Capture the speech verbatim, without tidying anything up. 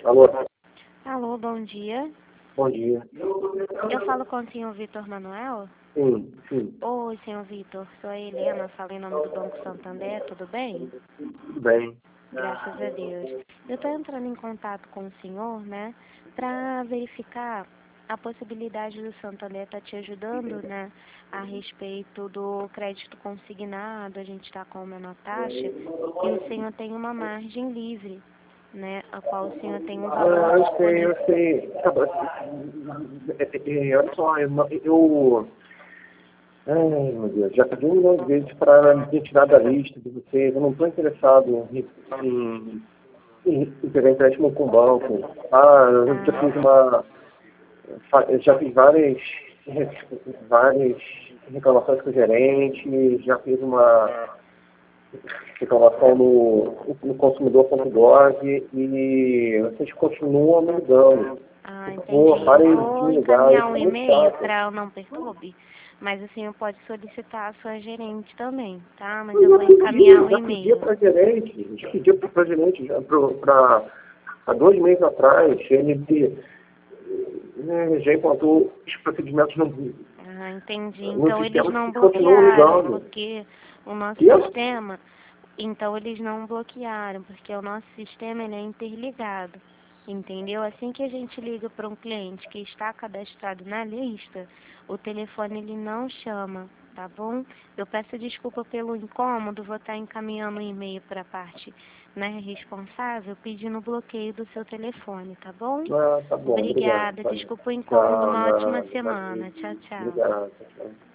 Alô, Alô, bom dia. bom dia. Eu falo com o senhor Vitor Manuel? Sim, sim, Oi, senhor Vitor. Sou a Helena, falo em nome do Banco Santander, tudo bem? tudo bem. Graças a Deus. Eu estou entrando em contato com o senhor, né, para verificar a possibilidade do Santander estar te ajudando, né, a respeito do crédito consignado, a gente está com menor taxa, e o senhor tem uma margem livre, né, a qual o senhor tem um valor Ah, eu sei, disponível. eu sei. Tá bom. É, é, é, Olha só, eu, eu, ai, meu Deus, já pedi um milhão de vezes para me tirar da lista de vocês. Eu não estou interessado em, em, em, em pegar empréstimo com o banco. Ah, eu já Ah, fiz uma. fa- eu já fiz várias, várias reclamações com o gerente, já fiz uma reclamação no, no consumidor ponto gov e vocês continuam me ligando. Ah, Por favor, entendi. Eu parem de vou me ligar, encaminhar isso um é muito e-mail chato. para o Não Perturbe, mas o senhor pode solicitar a sua gerente também, tá? Mas Eu eu já vou encaminhar pedi, um já pedi e-mail. para gerente, já pedi para gerente já para há dois meses atrás, ele né, já encontrou os procedimentos no, Ah, entendi. no Então eles sistema não que continuam bloquearam, ligando. porque o nosso E eu, sistema, então eles não bloquearam, porque o nosso sistema ele é interligado. Entendeu? Assim que a gente liga para um cliente que está cadastrado na lista, o telefone ele não chama, tá bom? Eu peço desculpa pelo incômodo, vou estar encaminhando um e-mail para a parte, né, responsável pedindo o bloqueio do seu telefone, tá bom? ah, tá bom, obrigado. Obrigada, desculpa o incômodo, Tchau, uma ótima não, semana. Tchau, tchau. obrigado. Tchau.